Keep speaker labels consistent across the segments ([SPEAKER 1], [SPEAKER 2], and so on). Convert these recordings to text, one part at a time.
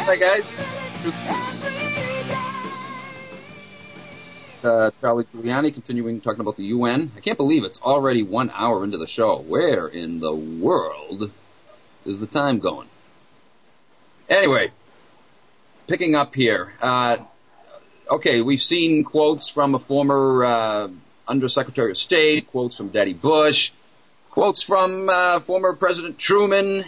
[SPEAKER 1] Hi, guys. Charlie Giuliani continuing talking about the UN. I can't believe it's already 1 hour into the show. Where in the world is the time going? Anyway, picking up here. Okay, we've seen quotes from a former Undersecretary of State, quotes from Daddy Bush, quotes from former President Truman.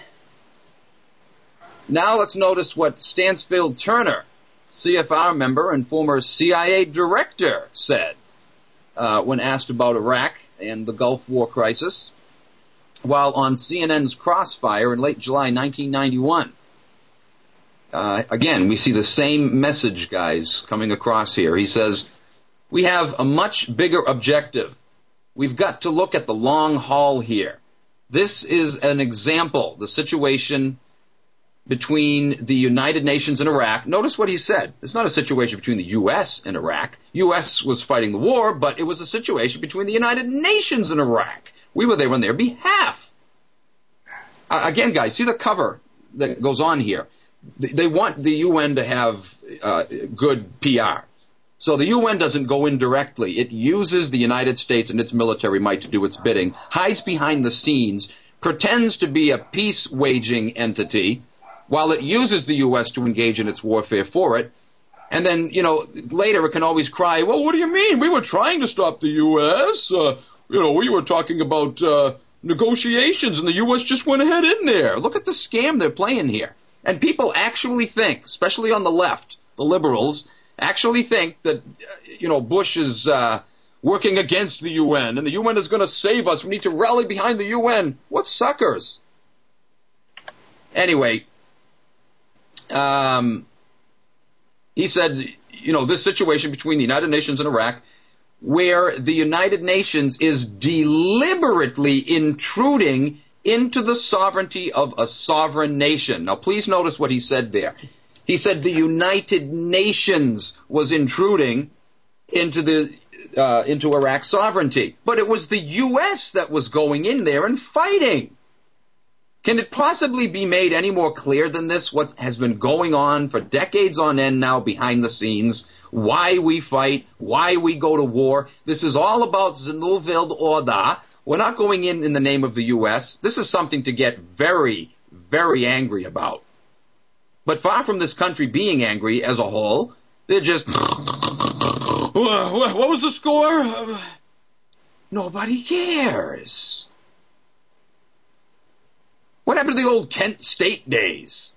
[SPEAKER 1] Now let's notice what Stansfield Turner, CFR member and former CIA director, said when asked about Iraq and the Gulf War crisis while on CNN's Crossfire in late July 1991. Again, we see the same message, guys, coming across here. He says, we have a much bigger objective. We've got to look at the long haul here. This is an example, the situation between the United Nations and Iraq. Notice what he said. It's not a situation between the U.S. and Iraq. U.S. was fighting the war, but it was a situation between the United Nations and Iraq. We were there on their behalf. Again, guys, see the cover that goes on here. They want the UN to have good PR. So the UN doesn't go in directly. It uses the United States and its military might to do its bidding, hides behind the scenes, pretends to be a peace-waging entity, while it uses the U.S. to engage in its warfare for it. And then, later it can always cry, well, what do you mean? We were trying to stop the U.S. We were talking about negotiations, and the U.S. just went ahead in there. Look at the scam they're playing here. And people actually think, especially on the left, the liberals, actually think that, Bush is working against the UN, and the UN is going to save us. We need to rally behind the UN. What suckers? Anyway, he said, this situation between the United Nations and Iraq, where the United Nations is deliberately intruding into the sovereignty of a sovereign nation. Now, please notice what he said there. He said the United Nations was intruding into Iraq's sovereignty, but it was the U.S. that was going in there and fighting. Can it possibly be made any more clear than this, what has been going on for decades on end now behind the scenes, why we fight, why we go to war? This is all about the Neue Weltorder. We're not going in the name of the U.S. This is something to get very, very angry about. But far from this country being angry as a whole, they're just, what was the score? Nobody cares. What happened to the old Kent State days?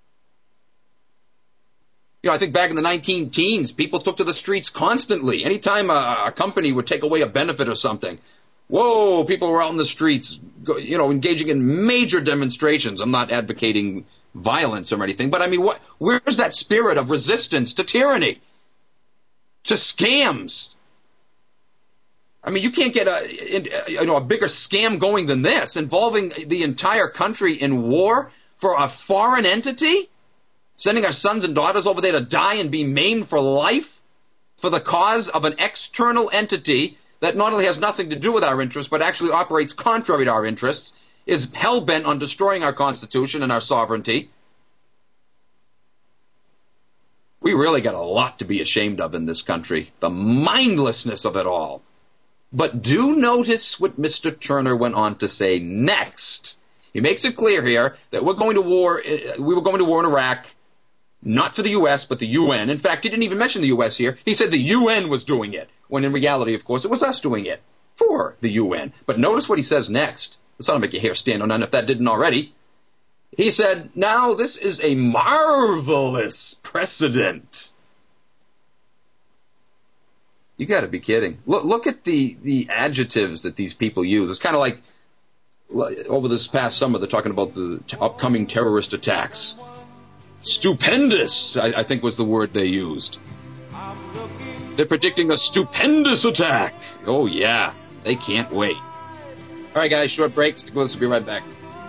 [SPEAKER 1] I think back in the 19-teens, people took to the streets constantly. Anytime a company would take away a benefit or something, whoa, people were out in the streets, engaging in major demonstrations. I'm not advocating violence or anything, but I mean, where's that spirit of resistance to tyranny, to scams? I mean, you can't get a bigger scam going than this, involving the entire country in war for a foreign entity, sending our sons and daughters over there to die and be maimed for life for the cause of an external entity that not only has nothing to do with our interests, but actually operates contrary to our interests, is hell-bent on destroying our Constitution and our sovereignty. We really got a lot to be ashamed of in this country, the mindlessness of it all. But do notice what Mr. Turner went on to say next. He makes it clear here that we were going to war in Iraq, not for the U.S., but the UN. In fact, he didn't even mention the U.S. here. He said the UN was doing it, when in reality, of course, it was us doing it for the UN. But notice what he says next. This ought to make your hair stand on end if that didn't already. He said, now this is a marvelous precedent. You got to be kidding. Look at the adjectives that these people use. It's kind of like over this past summer, they're talking about the upcoming terrorist attacks. Stupendous, I think was the word they used. They're predicting a stupendous attack. Oh, yeah. They can't wait. All right, guys, short break. Stick with us. We'll be right back.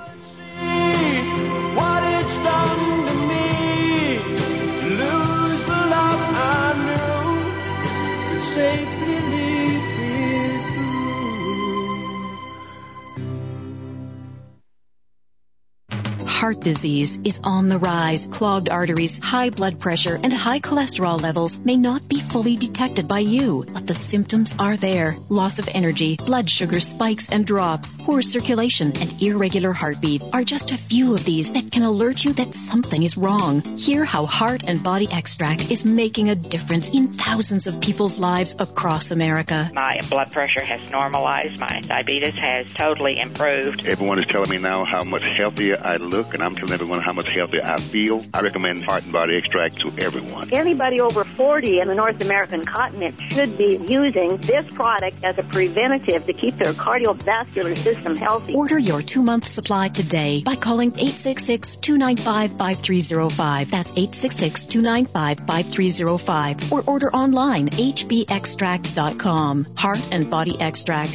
[SPEAKER 2] What it's done to me, lose the love I knew, could safely lead me through.
[SPEAKER 3] heart disease is on the rise. Clogged arteries, high blood pressure, and high cholesterol levels may not be fully detected by you, but the symptoms are there. Loss of energy, blood sugar spikes and drops, poor circulation, and irregular heartbeat are just a few of these that can alert you that something is wrong. Hear how Heart and Body Extract is making a difference in thousands of people's lives across America.
[SPEAKER 4] My blood pressure has normalized. My diabetes has totally improved.
[SPEAKER 5] Everyone is telling me now how much healthier I look, and I'm telling everyone how much healthier I feel. I recommend Heart and Body Extract to everyone.
[SPEAKER 6] Anybody over 40 in the North American continent should be using this product as a preventative to keep their cardiovascular system healthy.
[SPEAKER 3] Order your 2-month supply today by calling 866-295-5305. That's 866-295-5305. Or order online, hbextract.com. Heart and Body Extract,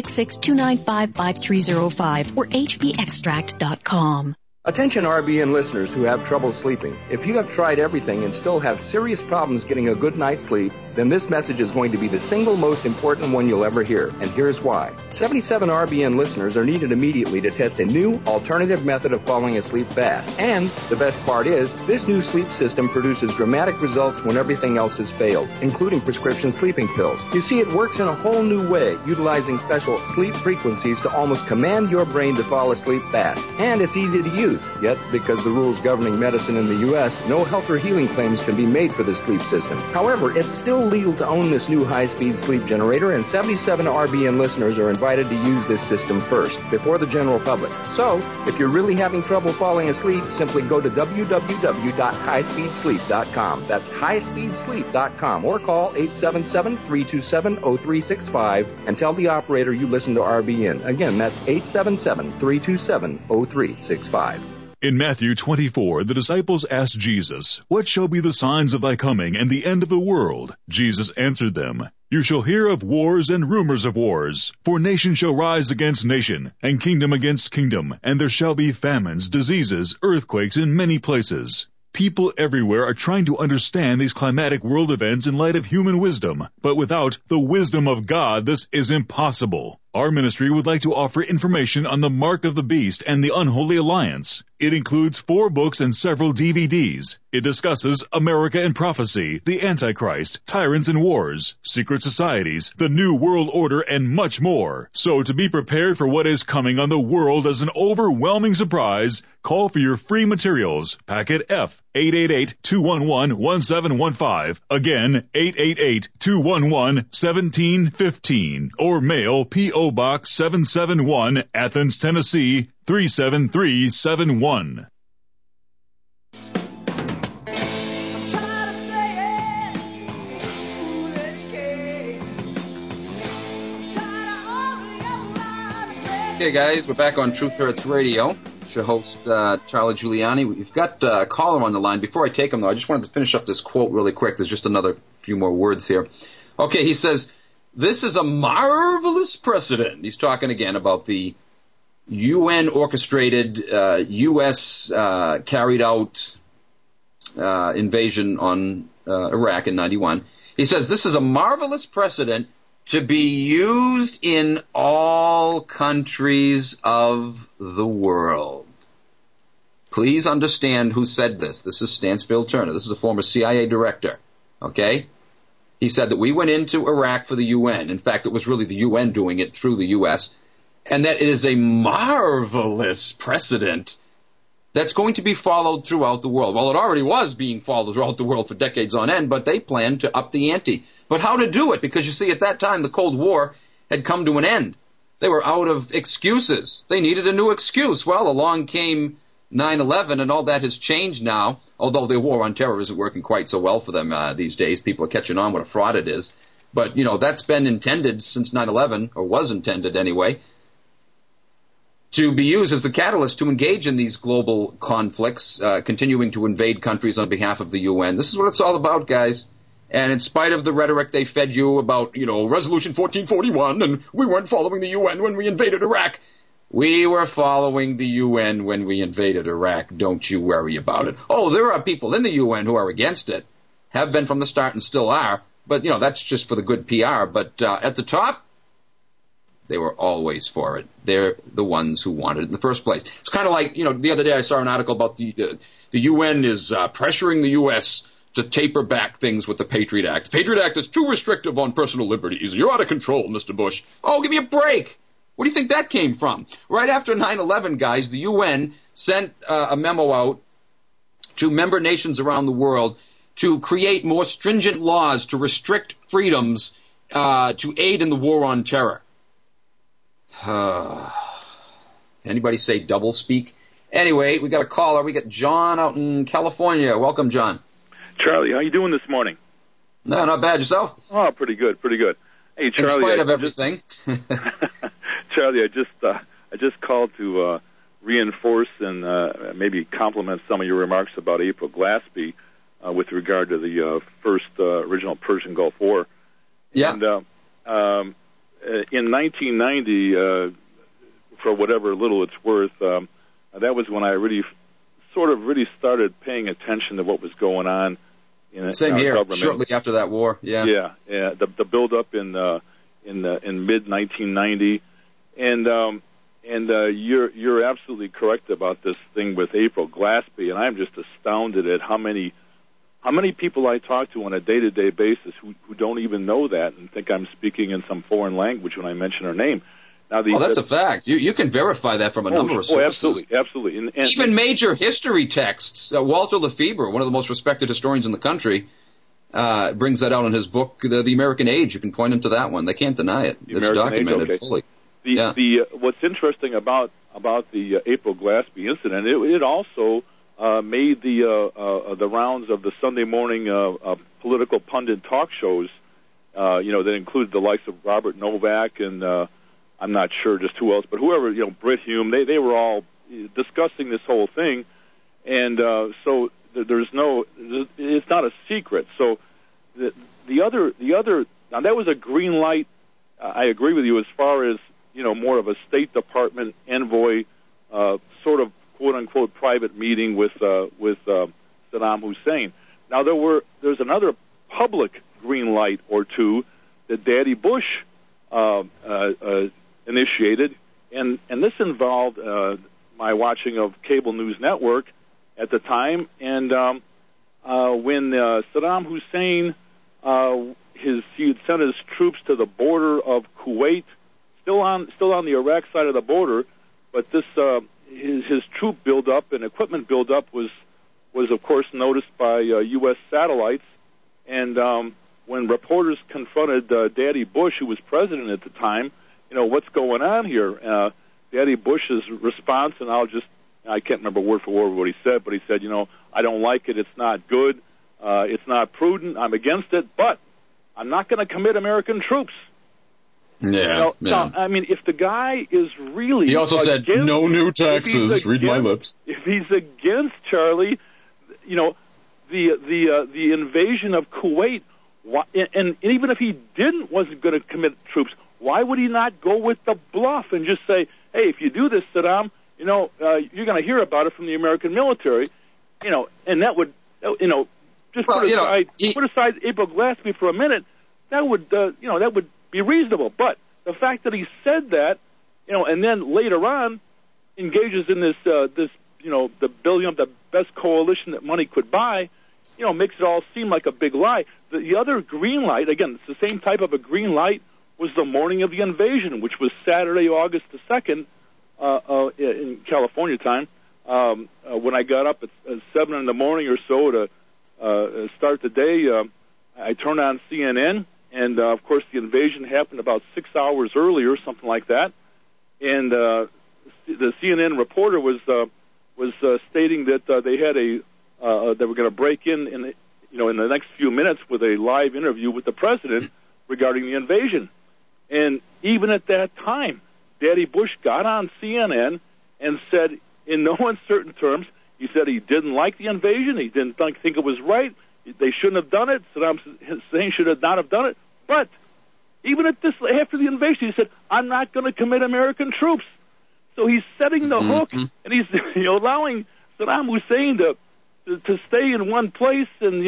[SPEAKER 3] 866-295-5305 or hbextract.com.
[SPEAKER 7] Attention RBN listeners who have trouble sleeping. If you have tried everything and still have serious problems getting a good night's sleep, then this message is going to be the single most important one you'll ever hear. And here's why. 77 RBN listeners are needed immediately to test a new alternative method of falling asleep fast. And the best part is, this new sleep system produces dramatic results when everything else has failed, including prescription sleeping pills. You see, it works in a whole new way, utilizing special sleep frequencies to almost command your brain to fall asleep fast. And it's easy to use. Yet, because the rules governing medicine in the U.S., no health or healing claims can be made for the sleep system. However, it's still legal to own this new high-speed sleep generator, and 77 RBN listeners are invited to use this system first, before the general public. So, if you're really having trouble falling asleep, simply go to www.highspeedsleep.com. That's highspeedsleep.com, or call 877-327-0365 and tell the operator you listen to RBN. Again, that's 877-327-0365.
[SPEAKER 8] In Matthew 24, the disciples asked Jesus, "What shall be the signs of thy coming and the end of the world?" Jesus answered them, "You shall hear of wars and rumors of wars. For nation shall rise against nation, and kingdom against kingdom, and there shall be famines, diseases, earthquakes in many places." People everywhere are trying to understand these climatic world events in light of human wisdom, but without the wisdom of God, this is impossible. Our ministry would like to offer information on the Mark of the Beast and the Unholy Alliance. It includes 4 books and several DVDs. It discusses America and prophecy, the Antichrist, tyrants and wars, secret societies, the New World Order, and much more. So to be prepared for what is coming on the world as an overwhelming surprise, call for your free materials. Packet F, 888-211-1715. Again, 888-211-1715. Or mail P.O. Box 771, Athens, Tennessee, 37371.
[SPEAKER 1] Okay, guys, we're back on Truth Hurts Radio. It's your host, Charlie Giuliani. We've got a caller on the line. Before I take him, though, I just wanted to finish up this quote really quick. There's just another few more words here. Okay, he says, "This is a marvelous precedent." He's talking again about the UN-orchestrated, U.S. carried out invasion on Iraq in 91. He says, "This is a marvelous precedent to be used in all countries of the world." Please understand who said this. This is Stansfield Turner. This is a former CIA director. Okay? He said that we went into Iraq for the UN. In fact, it was really the UN doing it through the U.S. And that it is a marvelous precedent that's going to be followed throughout the world. Well, it already was being followed throughout the world for decades on end, but they planned to up the ante. But how to do it? Because you see, at that time, the Cold War had come to an end. They were out of excuses. They needed a new excuse. Well, along came 9/11, and all that has changed now, although the war on terror isn't working quite so well for them these days. People are catching on what a fraud it is. But, you know, that's been intended since 9/11, or was intended anyway, to be used as the catalyst to engage in these global conflicts, continuing to invade countries on behalf of the UN. This is what it's all about, guys. And in spite of the rhetoric they fed you about, you know, Resolution 1441, and we weren't following the UN when we invaded Iraq, we were following the UN when we invaded Iraq. Don't you worry about it. Oh, there are people in the UN who are against it, have been from the start and still are, but, you know, that's just for the good PR. But at the top, They were always for it. They're the ones who wanted it in the first place. It's kind of like, the other day I saw an article about the UN is pressuring the U.S. to taper back things with the Patriot Act. The Patriot Act is too restrictive on personal liberties. You're out of control, Mr. Bush. Oh, give me a break. Where do you think that came from? Right after 9/11, guys, the UN sent a memo out to member nations around the world to create more stringent laws to restrict freedoms to aid in the war on terror. Anybody say double speak? Anyway, we got a caller. We got John out in California. Welcome, John.
[SPEAKER 9] Charlie, how you doing this morning?
[SPEAKER 1] No, not bad. Yourself?
[SPEAKER 9] Oh, pretty good. Hey, Charlie.
[SPEAKER 1] In spite of everything.
[SPEAKER 9] Charlie, I just called to reinforce and maybe compliment some of your remarks about April Glaspie with regard to the first original Persian Gulf War.
[SPEAKER 1] Yeah.
[SPEAKER 9] And in 1990, for whatever little it's worth, that was when I really started paying attention to what was going on in
[SPEAKER 1] Same
[SPEAKER 9] our
[SPEAKER 1] here.
[SPEAKER 9] government.
[SPEAKER 1] Shortly after that war. Yeah.
[SPEAKER 9] Yeah. The build up in mid 1990, and you're absolutely correct about this thing with April Glaspie, and I'm just astounded at how many people I talk to on a day-to-day basis who don't even know that and think I'm speaking in some foreign language when I mention her name. Now,
[SPEAKER 1] that's a fact. You can verify that from a number of sources.
[SPEAKER 9] Absolutely. And
[SPEAKER 1] even major history texts. Walter Lefebvre, one of the most respected historians in the country, brings that out in his book, The American Age. You can point him to that one. They can't deny it. It's documented fully.
[SPEAKER 9] What's interesting about the April Glaspie incident, it also made the rounds of the Sunday morning political pundit talk shows. That included the likes of Robert Novak and I'm not sure just who else, but whoever, Brit Hume. They were all discussing this whole thing, and so it's not a secret. So the other now that was a green light. I agree with you as far as more of a State Department envoy sort of quote unquote private meeting with Saddam Hussein. Now there's another public green light or two that Daddy Bush initiated, and this involved my watching of Cable News Network at the time, and when Saddam Hussein he had sent his troops to the border of Kuwait, still on the Iraq side of the border, but this his troop buildup and equipment buildup was of course noticed by U.S. satellites, and when reporters confronted Daddy Bush, who was president at the time, what's going on here? Daddy Bush's response, and I can't remember word for word what he said, but he said, I don't like it. It's not good. It's not prudent. I'm against it, but I'm not going to commit American troops.
[SPEAKER 1] Yeah.
[SPEAKER 9] Now, I mean, if the guy is really...
[SPEAKER 1] He also said, no new taxes, read my lips.
[SPEAKER 9] If he's against, Charlie, the invasion of Kuwait, and even if he wasn't going to commit troops, why would he not go with the bluff and just say, hey, if you do this, Saddam, you're going to hear about it from the American military, and that would, just put aside April Glaspie for a minute, that would be reasonable. But the fact that he said that, and then later on engages in this the building up the best coalition that money could buy, makes it all seem like a big lie. The other green light, again, it's the same type of a green light, was the morning of the invasion, which was Saturday, August the 2nd, in California time, when I got up at 7 in the morning or so to start the day. I turned on CNN, and of course the invasion happened about 6 hours earlier, something like that. And the CNN reporter was stating that they had they were going to break in the next few minutes with a live interview with the president regarding the invasion. And even at that time, Daddy Bush got on CNN and said, in no uncertain terms, he said he didn't like the invasion. He didn't think it was right. They shouldn't have done it. Saddam Hussein should have not have done it. But even after the invasion, he said, I'm not going to commit American troops. So he's setting the hook, and he's allowing Saddam Hussein to stay in one place and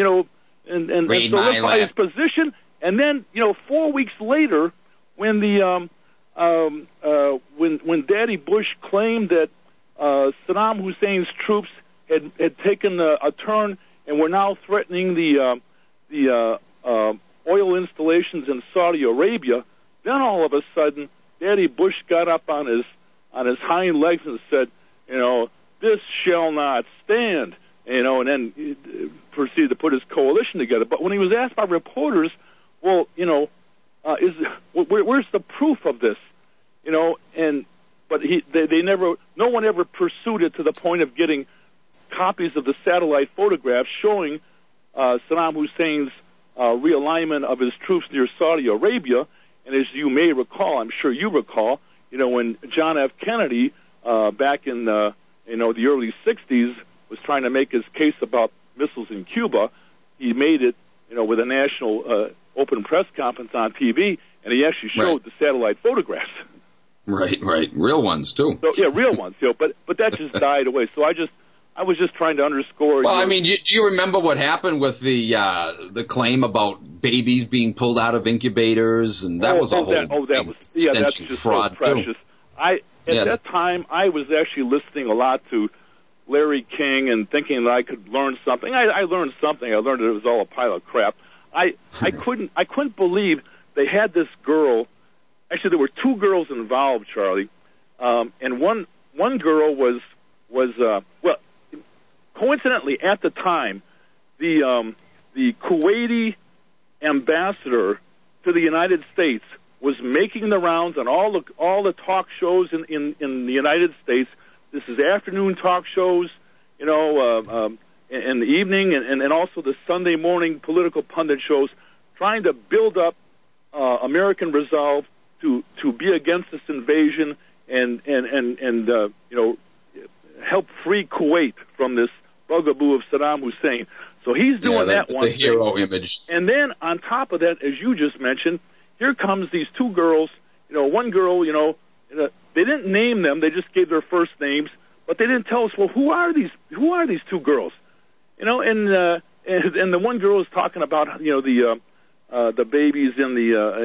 [SPEAKER 9] solidify his position. And then 4 weeks later, when the when Daddy Bush claimed that Saddam Hussein's troops had taken a turn and were now threatening the oil installations in Saudi Arabia, then all of a sudden Daddy Bush got up on his hind legs and said, this shall not stand, and then proceeded to put his coalition together. But when he was asked by reporters, well, where's the proof of this? But no one ever pursued it to the point of getting copies of the satellite photographs showing Saddam Hussein's realignment of his troops near Saudi Arabia. And as you may recall, I'm sure you recall, when John F. Kennedy back in the early 60s was trying to make his case about missiles in Cuba, he made it, with a national open press conference on TV, and he actually showed the satellite photographs.
[SPEAKER 1] Right, real ones too.
[SPEAKER 9] So yeah, real ones. But that just died away. So I was just trying to underscore.
[SPEAKER 1] Well, do you remember what happened with the claim about babies being pulled out of incubators, and that was a whole
[SPEAKER 9] that's just
[SPEAKER 1] fraud
[SPEAKER 9] so precious.
[SPEAKER 1] too.
[SPEAKER 9] At that time, I was actually listening a lot to Larry King and thinking that I could learn something. I learned something. I learned that it was all a pile of crap. I couldn't believe they had this girl. Actually, there were two girls involved, Charlie, and one girl was coincidentally at the time, the Kuwaiti ambassador to the United States was making the rounds on all the talk shows in the United States. This is afternoon talk shows, in the evening, and also the Sunday morning political pundit shows, trying to build up American resolve to be against this invasion and help free Kuwait from this bugaboo of Saddam Hussein. So he's doing that one
[SPEAKER 1] thing. The hero image.
[SPEAKER 9] And then on top of that, as you just mentioned, here comes these two girls. One girl, they didn't name them; they just gave their first names, but they didn't tell us. Well, who are these two girls? And the one girl is talking about the babies in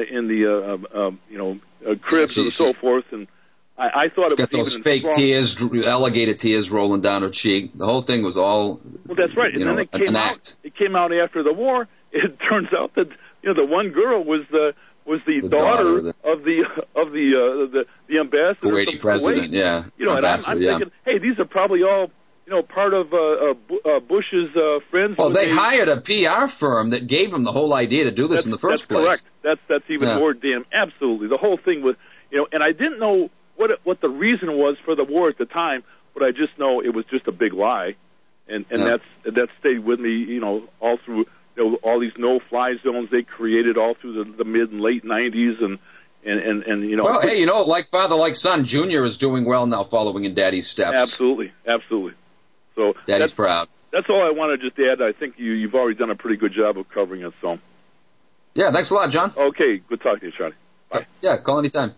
[SPEAKER 9] the cribs and so forth, and I thought it was
[SPEAKER 1] got those fake tears, alligator tears rolling down her cheek. The whole thing was all
[SPEAKER 9] that's right. And then it came out after the war. It turns out that the one girl was the daughter of the ambassador,
[SPEAKER 1] Kuwaiti president. Yeah,
[SPEAKER 9] and I'm thinking, hey, these are probably all part of Bush's friends.
[SPEAKER 1] Well, they hired a PR firm that gave them the whole idea to do this in the first place.
[SPEAKER 9] That's correct. That's even more damn. Absolutely, the whole thing was, and I didn't know what the reason was for the war at the time, but I just know it was just a big lie, and that stayed with me, all through all these no-fly zones they created all through the mid and late 90s, and
[SPEAKER 1] Well, hey, like father, like son, Junior is doing well now, following in Daddy's steps.
[SPEAKER 9] Absolutely. So
[SPEAKER 1] Daddy's proud.
[SPEAKER 9] That's all I want to just add. I think you've already done a pretty good job of covering it. So.
[SPEAKER 1] Yeah, thanks a lot, John.
[SPEAKER 9] Okay, good talking to you, Charlie. Bye.
[SPEAKER 1] Yeah, call anytime.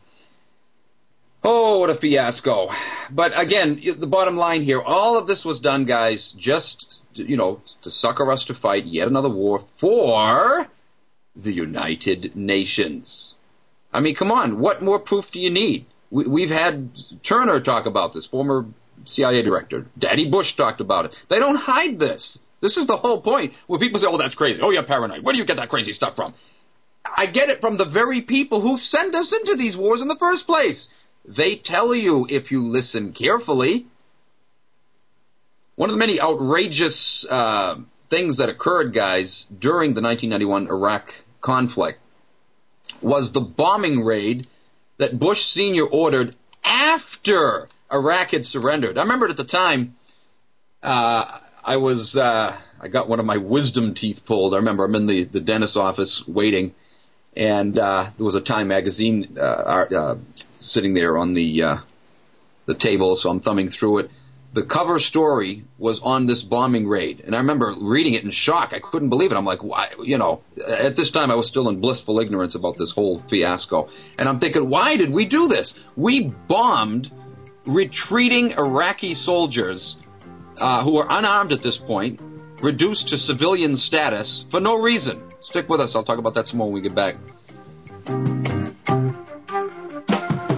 [SPEAKER 1] Oh, what a fiasco. But again, the bottom line here, all of this was done, guys, just, to sucker us to fight yet another war for the United Nations. I mean, come on, what more proof do you need? We've had Turner talk about this, former CIA director. Daddy Bush talked about it. They don't hide this. This is the whole point. When people say, oh, that's crazy. Oh, you're paranoid. Where do you get that crazy stuff from? I get it from the very people who send us into these wars in the first place. They tell you if you listen carefully. One of the many outrageous things that occurred, guys, during the 1991 Iraq conflict was the bombing raid that Bush Sr. ordered after Iraq had surrendered. I remember at the time, I got one of my wisdom teeth pulled. I remember I'm in the dentist's office waiting, and there was a Time magazine sitting there on the table, so I'm thumbing through it. The cover story was on this bombing raid, and I remember reading it in shock. I couldn't believe it. I'm like, why? At this time I was still in blissful ignorance about this whole fiasco, and I'm thinking, why did we do this? We bombed retreating Iraqi soldiers who were unarmed at this point, reduced to civilian status for no reason. Stick with us. I'll talk about that some more when we get back.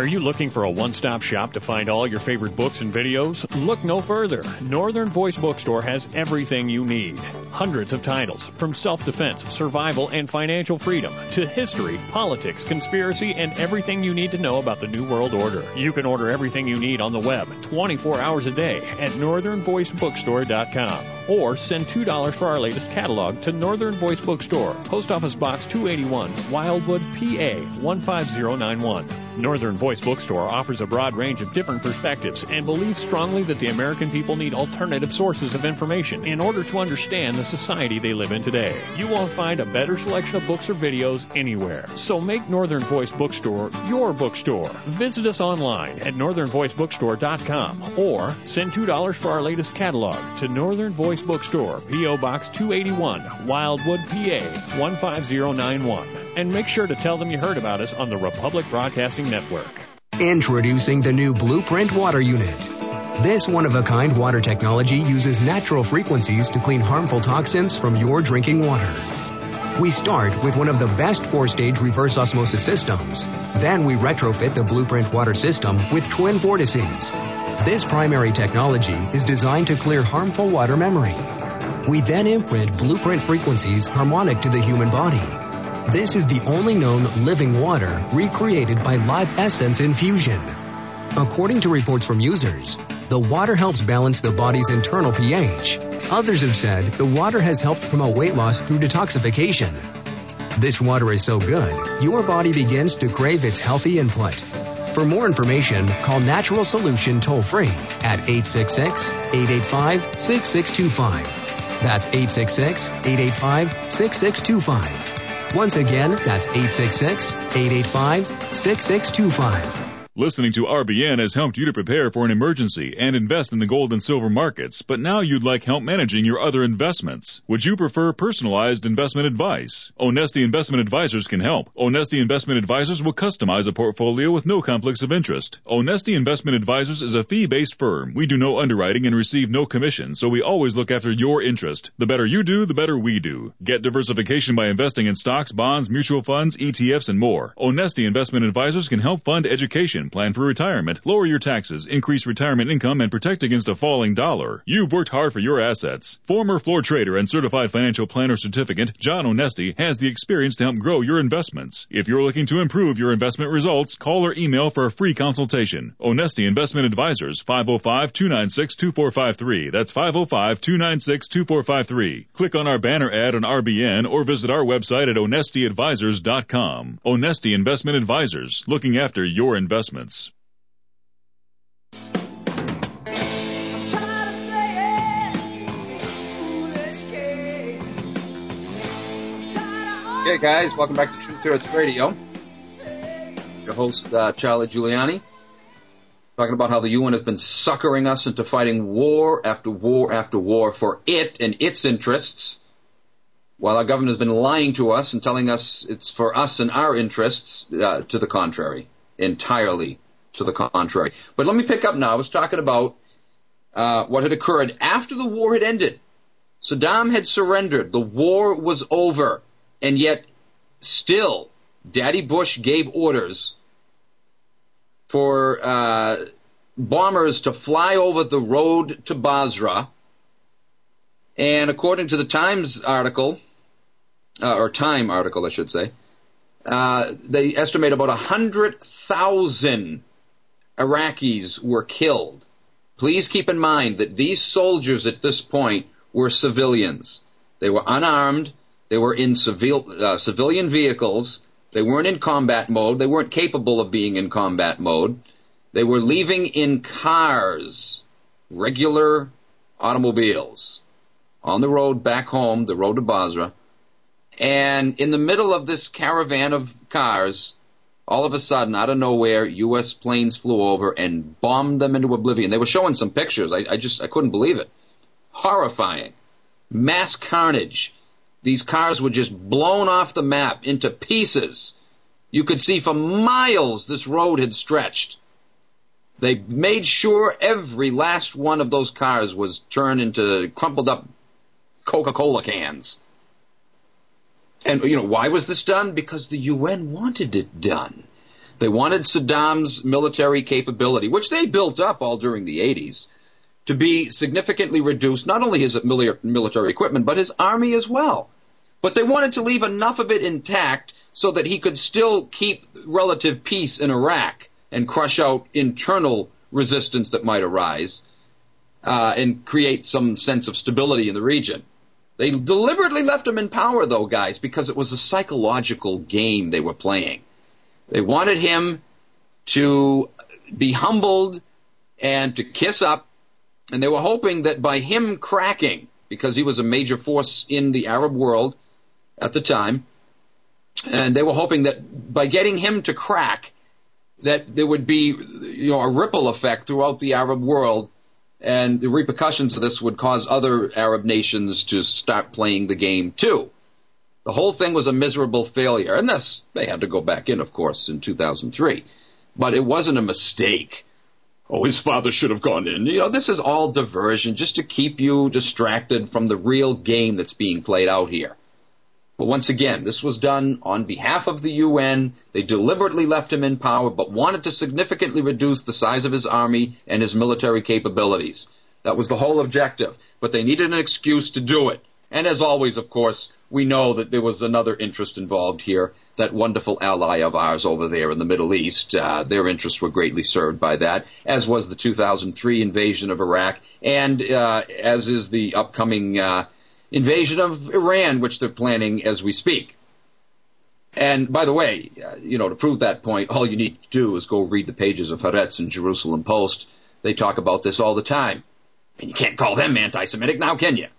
[SPEAKER 10] Are you looking for a one-stop shop to find all your favorite books and videos? Look no further. Northern Voice Bookstore has everything you need. Hundreds of titles, from self-defense, survival, and financial freedom, to history, politics, conspiracy, and everything you need to know about the New World Order. You can order everything you need on the web 24 hours a day at northernvoicebookstore.com. Or send $2 for our latest catalog to Northern Voice Bookstore, Post Office Box 281, Wildwood, PA 15091. Northern Voice Bookstore offers a broad range of different perspectives and believes strongly that the American people need alternative sources of information in order to understand the society they live in today. You won't find a better selection of books or videos anywhere. So make Northern Voice Bookstore your bookstore. Visit us online at northernvoicebookstore.com or send $2 for our latest catalog to Northern Voice Bookstore, P.O. Box 281, Wildwood, PA 15091. And make sure to tell them you heard about us on the Republic Broadcasting Network.
[SPEAKER 11] Introducing the new Blueprint Water Unit. This one-of-a-kind water technology uses natural frequencies to clean harmful toxins from your drinking water. We start with one of the best 4-stage reverse osmosis systems. Then we retrofit the Blueprint water system with twin vortices. This primary technology is designed to clear harmful water memory. We then imprint Blueprint frequencies harmonic to the human body. This is the only known living water recreated by Live Essence infusion. According to reports from users, the water helps balance the body's internal pH. Others have said the water has helped promote weight loss through detoxification. This water is so good, your body begins to crave its healthy input. For more information, call Natural Solution toll-free at 866-885-6625. That's 866-885-6625. Once again, that's 866-885-6625.
[SPEAKER 8] Listening to RBN has helped you to prepare for an emergency and invest in the gold and silver markets, but now you'd like help managing your other investments. Would you prefer personalized investment advice? Onesti Investment Advisors can help. Onesti Investment Advisors will customize a portfolio with no conflicts of interest. Onesti Investment Advisors is a fee-based firm. We do no underwriting and receive no commission, so we always look after your interest. The better you do, the better we do. Get diversification by investing in stocks, bonds, mutual funds, ETFs, and more. Onesti Investment Advisors can help fund education, plan for retirement, lower your taxes, increase retirement income, and protect against a falling dollar. You've worked hard for your assets. Former floor trader and certified financial planner certificate, John Onesti, has the experience to help grow your investments. If you're looking to improve your investment results, call or email for a free consultation. Onesti Investment Advisors, 505-296-2453. That's 505-296-2453. Click on our banner ad on RBN or visit our website at onestiadvisors.com. Onesti Investment Advisors, looking after your investments.
[SPEAKER 1] Okay, guys, welcome back to Truth Hurts Radio. Your host, Charlie Giuliani, talking about how the UN has been suckering us into fighting war after war after war for it and its interests, while our government has been lying to us and telling us it's for us and our interests, to the contrary. Entirely to the contrary. But let me pick up now. I was talking about what had occurred after the war had ended. Saddam had surrendered. The war was over. And yet, still, Daddy Bush gave orders for bombers to fly over the road to Basra. And according to the Times article, or Time article, I should say, they estimate about 100,000 Iraqis were killed. Please keep in mind that these soldiers at this point were civilians. They were unarmed. They were in civilian vehicles. They weren't in combat mode. They weren't capable of being in combat mode. They were leaving in cars, regular automobiles, on the road back home, the road to Basra. And in the middle of this caravan of cars, all of a sudden, out of nowhere, U.S. planes flew over and bombed them into oblivion. They were showing some pictures. I couldn't believe it. Horrifying. Mass carnage. These cars were just blown off the map into pieces. You could see for miles this road had stretched. They made sure every last one of those cars was turned into crumpled up Coca-Cola cans. And, why was this done? Because the UN wanted it done. They wanted Saddam's military capability, which they built up all during the 80s, to be significantly reduced, not only his military equipment, but his army as well. But they wanted to leave enough of it intact so that he could still keep relative peace in Iraq and crush out internal resistance that might arise and create some sense of stability in the region. They deliberately left him in power, though, guys, because it was a psychological game they were playing. They wanted him to be humbled and to kiss up, and they were hoping that by him cracking, because he was a major force in the Arab world at the time, and they were hoping that by getting him to crack, that there would be, a ripple effect throughout the Arab world, and the repercussions of this would cause other Arab nations to start playing the game too. The whole thing was a miserable failure, and thus they had to go back in, of course, in 2003. But it wasn't a mistake. Oh, his father should have gone in. This is all diversion just to keep you distracted from the real game that's being played out here. But once again, this was done on behalf of the UN. They deliberately left him in power, but wanted to significantly reduce the size of his army and his military capabilities. That was the whole objective. But they needed an excuse to do it. And as always, of course, we know that there was another interest involved here, that wonderful ally of ours over there in the Middle East. Their interests were greatly served by that, as was the 2003 invasion of Iraq, and as is the upcoming invasion of Iran, which they're planning as we speak. And by the way, to prove that point, all you need to do is go read the pages of Haaretz and Jerusalem Post. They talk about this all the time. And you can't call them anti-Semitic now, can you?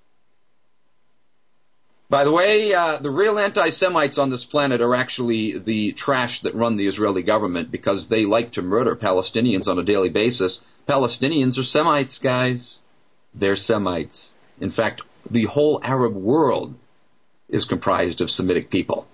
[SPEAKER 1] By the way, the real anti-Semites on this planet are actually the trash that run the Israeli government, because they like to murder Palestinians on a daily basis. Palestinians are Semites, guys. They're Semites. In fact, the whole Arab world is comprised of Semitic people.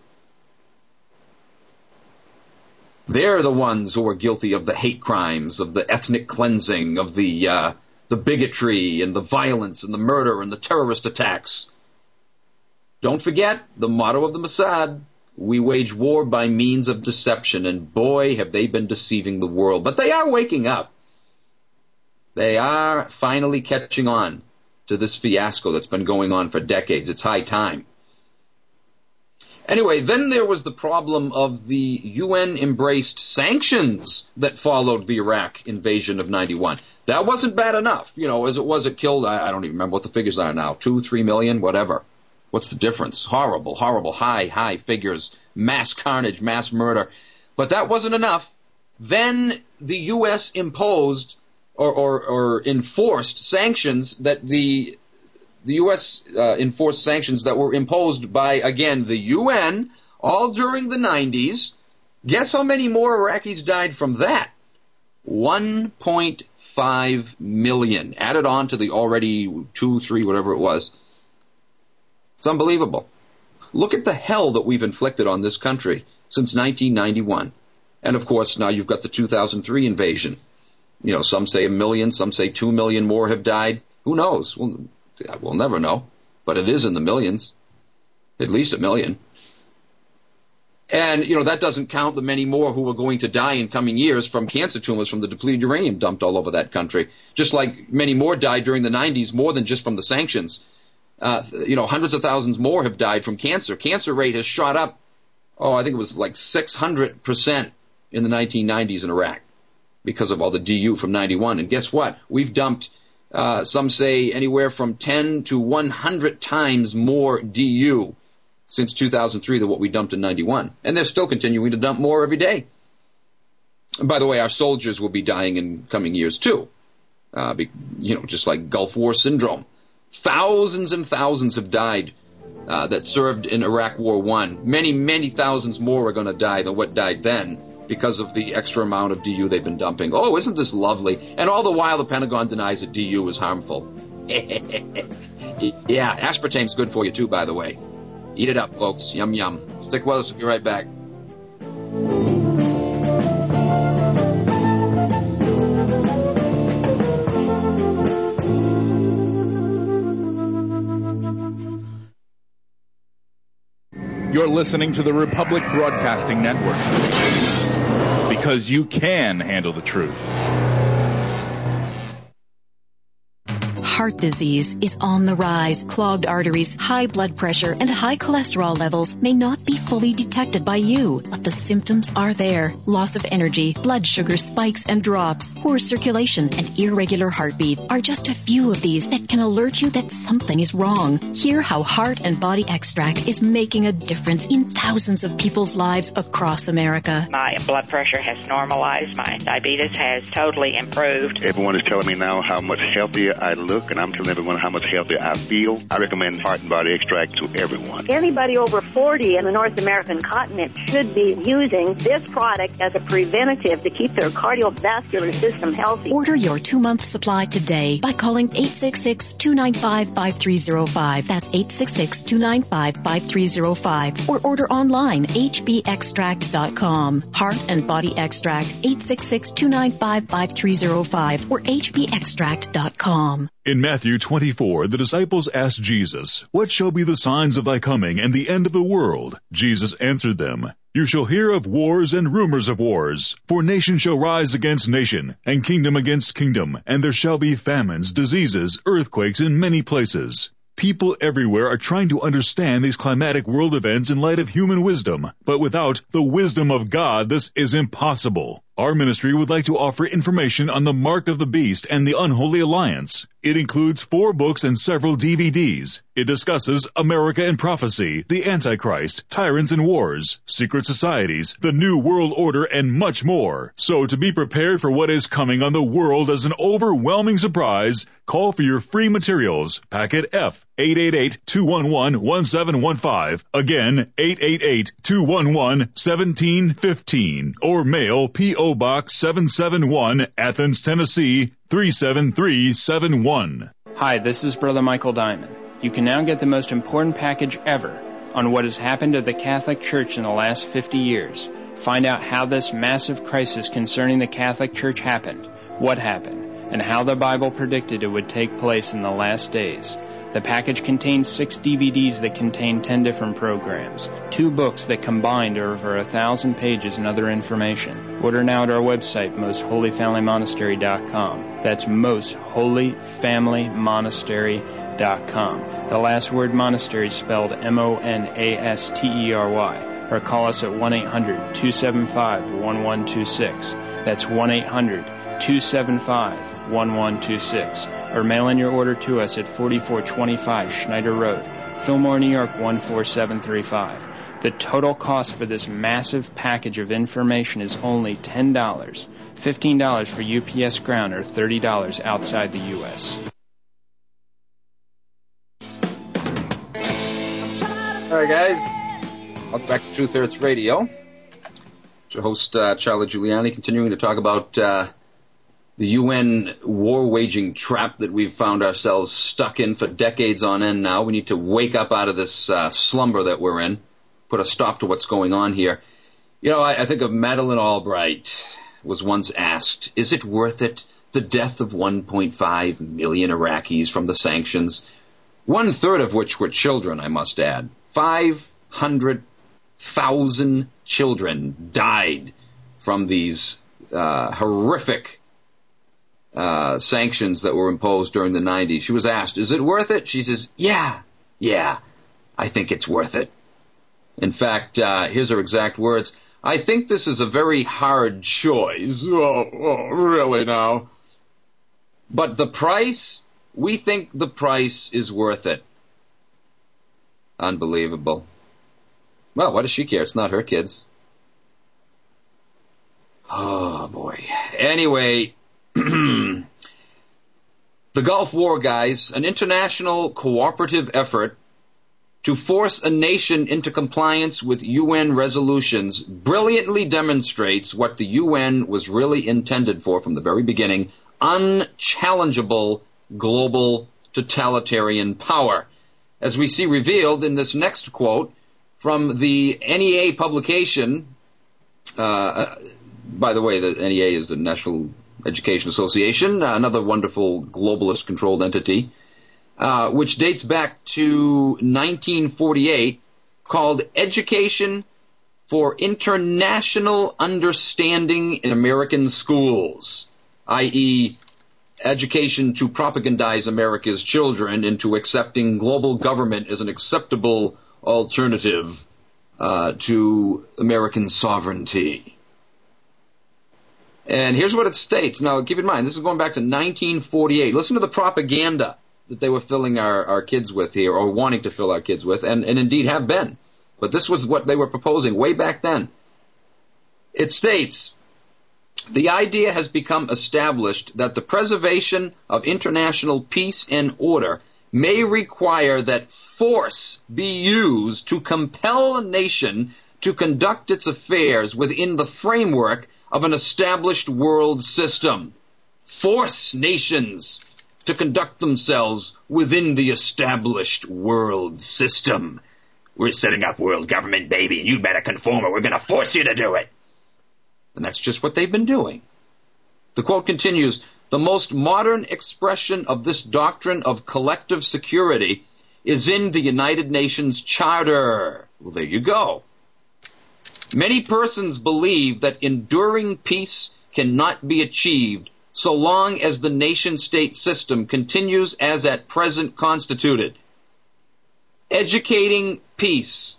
[SPEAKER 1] They're the ones who are guilty of the hate crimes, of the ethnic cleansing, of the bigotry and the violence and the murder and the terrorist attacks. Don't forget the motto of the Mossad: we wage war by means of deception, and boy, have they been deceiving the world. But they are waking up. They are finally catching on to this fiasco that's been going on for decades. It's high time. Anyway, then there was the problem of the UN-embraced sanctions that followed the Iraq invasion of 91. That wasn't bad enough. As it was, it killed, I don't even remember what the figures are now, 2, 3 million, whatever. What's the difference? Horrible, high figures, mass carnage, mass murder. But that wasn't enough. Then the U.S. imposed or enforced sanctions that the U.S. Enforced sanctions that were imposed by, again, the UN, all during the 90s. Guess how many more Iraqis died from that? 1.5 million, added on to the already 2, 3, whatever it was. It's unbelievable. Look at the hell that we've inflicted on this country since 1991. And, of course, now you've got the 2003 invasion. Some say 1 million, some say 2 million more have died. Who knows? We'll never know. But it is in the millions. At least 1 million. And, that doesn't count the many more who are going to die in coming years from cancer tumors from the depleted uranium dumped all over that country. Just like many more died during the 90s, more than just from the sanctions. Hundreds of thousands more have died from cancer. Cancer rate has shot up, I think it was like 600% in the 1990s in Iraq because of all the DU from 91. And guess what? We've dumped, some say, anywhere from 10 to 100 times more DU since 2003 than what we dumped in 91. And they're still continuing to dump more every day. And by the way, our soldiers will be dying in coming years too. Just like Gulf War syndrome. Thousands and thousands have died that served in Iraq War I. Many, many thousands more are going to die than what died then because of the extra amount of DU they've been dumping. Oh, isn't this lovely? And all the while, the Pentagon denies that DU is harmful. Yeah, aspartame's good for you too, by the way. Eat it up, folks. Yum, yum. Stick with us. We'll be right back.
[SPEAKER 12] You're listening to the Republic Broadcasting Network. because you can handle the truth.
[SPEAKER 3] Heart disease is on the rise. Clogged arteries, high blood pressure, and high cholesterol levels may not be fully detected by you, but the symptoms are there. Loss of energy, blood sugar spikes and drops, poor circulation, and irregular heartbeat are just a few of these that can alert you that something is wrong. Hear how Heart and Body Extract is making a difference in thousands of people's lives across America.
[SPEAKER 4] My blood pressure has normalized. My diabetes has totally improved.
[SPEAKER 5] Everyone is telling me now how much healthier I look, and I'm telling everyone how much healthier I feel. I recommend Heart and Body Extract to everyone.
[SPEAKER 6] Anybody over 40 in the North American continent should be using this product as a preventative to keep their cardiovascular system healthy.
[SPEAKER 3] Order your 2-month supply today by calling 866-295-5305. That's 866-295-5305. Or order online, hbextract.com. Heart and Body Extract, 866-295-5305 or hbextract.com.
[SPEAKER 8] In Matthew 24, the disciples asked Jesus, "What shall be the signs of thy coming and the end of the world?" Jesus answered them, "You shall hear of wars and rumors of wars. For nation shall rise against nation, and kingdom against kingdom, and there shall be famines, diseases, earthquakes in many places." People everywhere are trying to understand these climatic world events in light of human wisdom, but without the wisdom of God, this is impossible. Our ministry would like to offer information on the Mark of the Beast and the Unholy Alliance. It includes 4 books and several DVDs. It discusses America and Prophecy, the Antichrist, Tyrants and Wars, Secret Societies, the New World Order, and much more. So to be prepared for what is coming on the world as an overwhelming surprise, call for your free materials. Packet F, 888-211-1715. Again, 888-211-1715. Or mail P.O. Box 771, Athens, Tennessee, 37371.
[SPEAKER 13] Hi, this is Brother Michael Diamond. You can now get the most important package ever on what has happened to the Catholic Church in the last 50 years. Find out how this massive crisis concerning the Catholic Church happened, what happened, and how the Bible predicted it would take place in the last days. The package contains 6 DVDs that contain 10 different programs, 2 books that combined are over 1,000 pages and other information. Order now at our website, mostholyfamilymonastery.com. That's mostholyfamilymonastery.com. The last word monastery spelled MONASTERY. Or call us at 1-800-275-1126. That's 1-800-275-1126. Or mail in your order to us at 4425 Schneider Road, Fillmore, New York 14735. The total cost for this massive package of information is only $10, $15 for UPS Ground, or $30 outside the U.S.
[SPEAKER 1] All right, guys. Welcome back to Truth Hurts Radio. It's your host, Charlie Giuliani, continuing to talk about the UN war-waging trap that we've found ourselves stuck in for decades on end now. We need to wake up out of this slumber that we're in, put a stop to what's going on here. You know, I think of Madeleine Albright was once asked, is it worth it, the death of 1.5 million Iraqis from the sanctions, 1/3 of which were children, I must add. 500,000 children died from these horrific sanctions that were imposed during the 90s. She was asked, is it worth it? She says, yeah, I think it's worth it. In fact, here's her exact words. I think this is a very hard choice. Oh, really now? But the price? We think the price is worth it. Unbelievable. Well, what does she care? It's not her kids. Oh, boy. Anyway, the Gulf War, guys, an international cooperative effort to force a nation into compliance with UN resolutions, brilliantly demonstrates what the UN was really intended for from the very beginning, unchallengeable global totalitarian power. As we see revealed in this next quote from the NEA publication, by the way, the NEA is the National Education Association, another wonderful globalist-controlled entity, which dates back to 1948, called Education for international understanding in American schools, i.e., education to propagandize America's children into accepting global government as an acceptable alternative to American sovereignty. And here's what it states. Now, keep in mind, this is going back to 1948. Listen to the propaganda that they were filling our kids with here, or wanting to fill our kids with, and indeed have been. But this was what they were proposing way back then. It states, the idea has become established that the preservation of international peace and order may require that force be used to compel a nation to conduct its affairs within the framework of an established world system. Force nations to conduct themselves within the established world system. We're setting up world government, baby, and you better conform or we're going to force you to do it. And that's just what they've been doing. The quote continues, the most modern expression of this doctrine of collective security is in the United Nations Charter. Well, there you go. Many persons believe that enduring peace cannot be achieved so long as the nation-state system continues as at present constituted. Enduring peace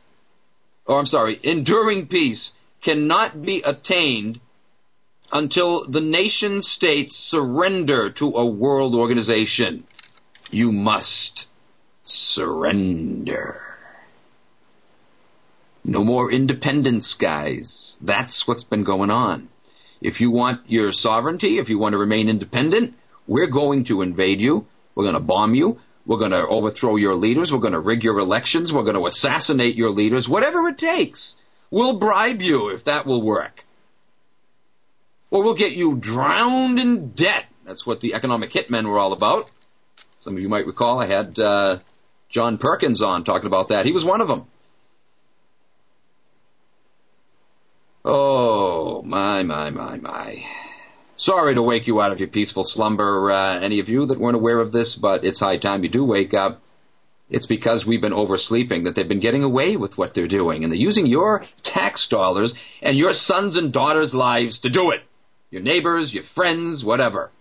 [SPEAKER 1] cannot be attained until the nation-states surrender to a world organization. You must surrender. No more independence, guys. That's what's been going on. If you want your sovereignty, if you want to remain independent, we're going to invade you. We're going to bomb you. We're going to overthrow your leaders. We're going to rig your elections. We're going to assassinate your leaders. Whatever it takes. We'll bribe you if that will work. Or we'll get you drowned in debt. That's what the economic hitmen were all about. Some of you might recall I had John Perkins on talking about that. He was one of them. Oh, my. Sorry to wake you out of your peaceful slumber, any of you that weren't aware of this, but it's high time you do wake up. It's because we've been oversleeping that they've been getting away with what they're doing, and they're using your tax dollars and your sons' and daughters' lives to do it. Your neighbors, your friends, whatever.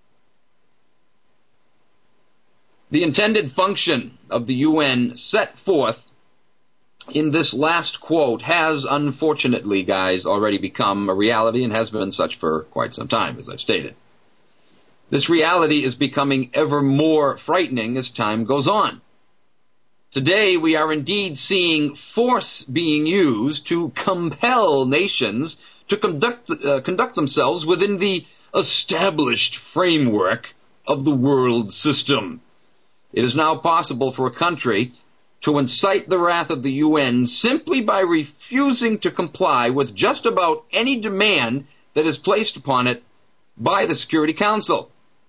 [SPEAKER 1] The intended function of the UN set forth in this last quote has, unfortunately, guys, already become a reality and has been such for quite some time, as I've stated. This reality is becoming ever more frightening as time goes on. Today, we are indeed seeing force being used to compel nations to conduct themselves within the established framework of the world system. It is now possible for a country to incite the wrath of the UN simply by refusing to comply with just about any demand that is placed upon it by the Security Council.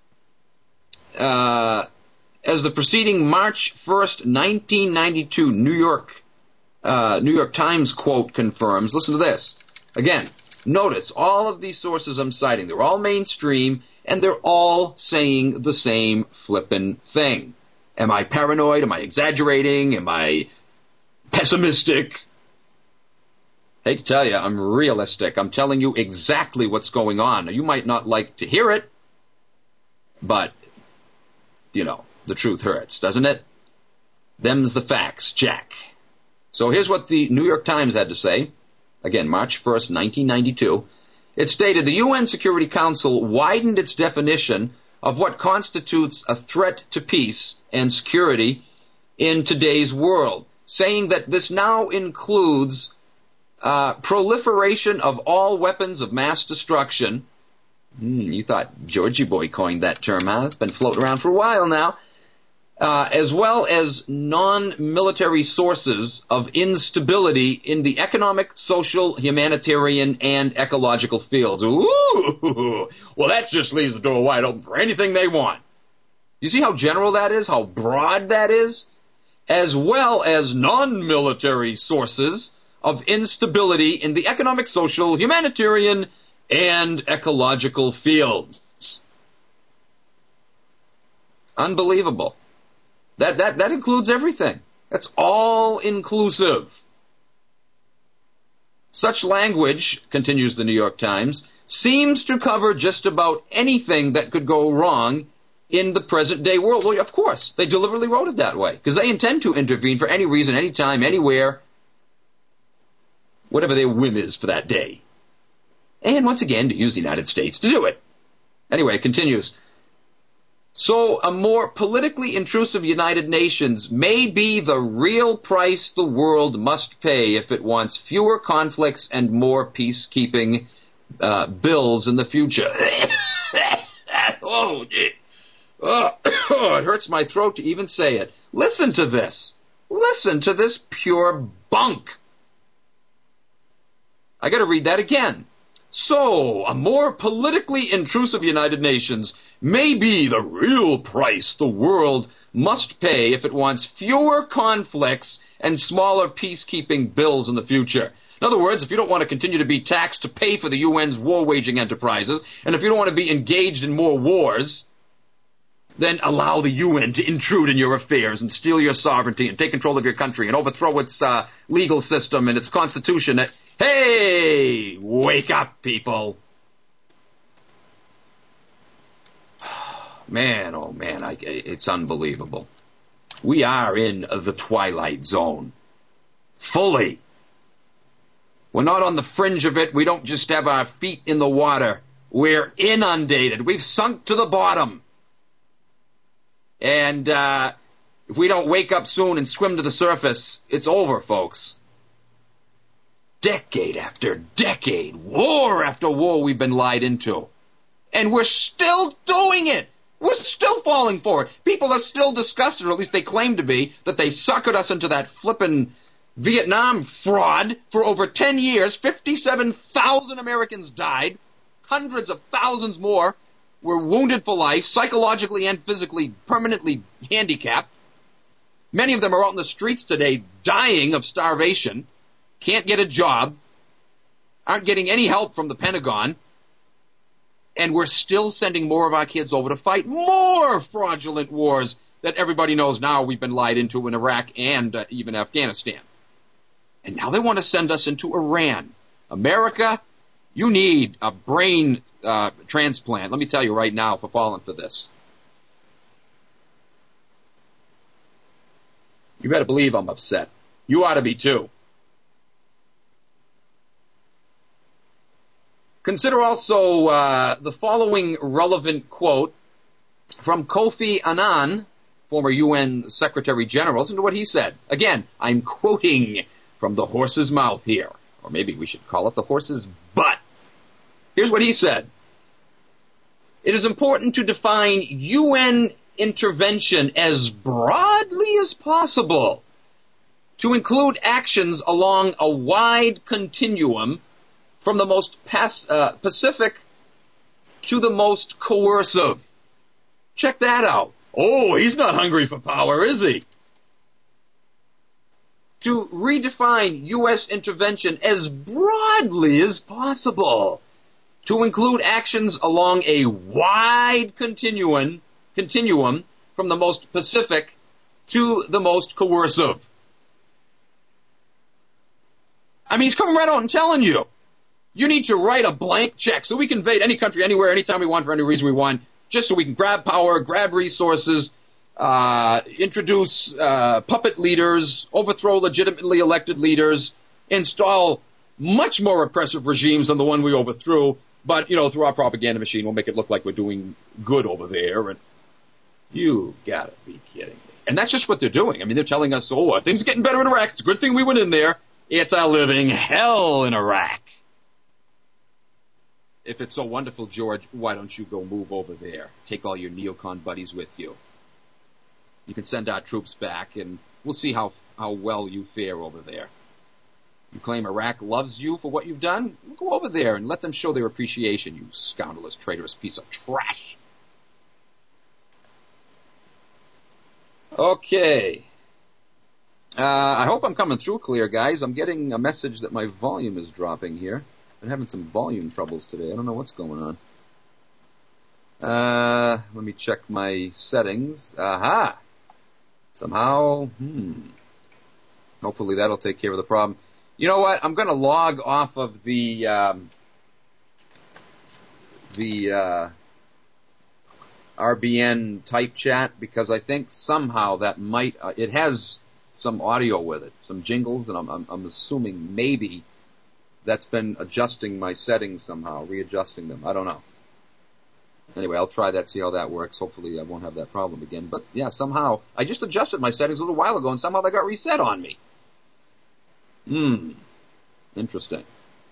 [SPEAKER 1] As the preceding March 1st, 1992 New York Times quote confirms, listen to this. Again, notice all of these sources I'm citing, they're all mainstream, and they're all saying the same flippin' thing. Am I paranoid? Am I exaggerating? Am I pessimistic? Hate to tell you, I'm realistic. I'm telling you exactly what's going on. Now, you might not like to hear it, but, you know, the truth hurts, doesn't it? Them's the facts, Jack. So here's what the New York Times had to say. Again, March 1st, 1992. It stated, the UN Security Council widened its definition of what constitutes a threat to peace and security in today's world, saying that this now includes proliferation of all weapons of mass destruction. You thought Georgie Boy coined that term, huh? It's been floating around for a while now. As well as non-military sources of instability in the economic, social, humanitarian, and ecological fields. Ooh! Well, that just leaves the door wide open for anything they want. You see how general that is? How broad that is? As well as non-military sources of instability in the economic, social, humanitarian, and ecological fields. Unbelievable. That includes everything. That's all inclusive. Such language, continues the New York Times, seems to cover just about anything that could go wrong in the present-day world. Well, of course, they deliberately wrote it that way, because they intend to intervene for any reason, any time, anywhere, whatever their whim is for that day. And once again, to use the United States to do it. Anyway, it continues. So a more politically intrusive United Nations may be the real price the world must pay if it wants fewer conflicts and more peacekeeping bills in the future. It hurts my throat to even say it. Listen to this. Listen to this pure bunk. I got to read that again. So, a more politically intrusive United Nations may be the real price the world must pay if it wants fewer conflicts and smaller peacekeeping bills in the future. In other words, if you don't want to continue to be taxed to pay for the UN's war-waging enterprises, and if you don't want to be engaged in more wars, then allow the UN to intrude in your affairs and steal your sovereignty and take control of your country and overthrow its legal system and its constitution. Hey, wake up, people. Man, oh man, it's unbelievable. We are in the twilight zone. Fully. We're not on the fringe of it. We don't just have our feet in the water. We're inundated. We've sunk to the bottom. And if we don't wake up soon and swim to the surface, it's over, folks. Decade after decade, war after war we've been lied into. And we're still doing it. We're still falling for it. People are still disgusted, or at least they claim to be, that they suckered us into that flippin' Vietnam fraud for over 10 years. 57,000 Americans died. Hundreds of thousands more were wounded for life, psychologically and physically permanently handicapped. Many of them are out in the streets today dying of starvation. Can't get a job, aren't getting any help from the Pentagon, and we're still sending more of our kids over to fight more fraudulent wars that everybody knows now we've been lied into in Iraq and even Afghanistan. And now they want to send us into Iran. America, you need a brain transplant. Let me tell you right now for falling for this. You better believe I'm upset. You ought to be too. Consider also the following relevant quote from Kofi Annan, former UN Secretary General. Listen to what he said. Again, I'm quoting from the horse's mouth here. Or maybe we should call it the horse's butt. Here's what he said. It is important to define UN intervention as broadly as possible to include actions along a wide continuum from the most pacific to the most coercive. Check that out. Oh, he's not hungry for power, is he? To redefine U.S. intervention as broadly as possible, to include actions along a wide continuum from the most pacific to the most coercive. I mean, he's coming right out and telling you. You need to write a blank check so we can invade any country, anywhere, anytime we want, for any reason we want, just so we can grab power, grab resources, introduce puppet leaders, overthrow legitimately elected leaders, install much more oppressive regimes than the one we overthrew, but, you know, through our propaganda machine, we'll make it look like we're doing good over there. And you gotta be kidding me. And that's just what they're doing. I mean, they're telling us, oh, things are getting better in Iraq. It's a good thing we went in there. It's a living hell in Iraq. If it's so wonderful, George, why don't you go move over there? Take all your neocon buddies with you. You can send our troops back, and we'll see how well you fare over there. You claim Iraq loves you for what you've done? Go over there and let them show their appreciation, you scoundrelous, traitorous piece of trash. Okay. I hope I'm coming through clear, guys. I'm getting a message that my volume is dropping here. I'm having some volume troubles today. I don't know what's going on. Let me check my settings. Aha! Somehow, hopefully that'll take care of the problem. You know what? I'm going to log off of the RBN type chat because I think somehow that might it has some audio with it, some jingles, and I'm assuming maybe that's been adjusting my settings somehow, readjusting them. I don't know. Anyway, I'll try that, see how that works. Hopefully I won't have that problem again. But yeah, somehow I just adjusted my settings a little while ago and somehow they got reset on me. Interesting.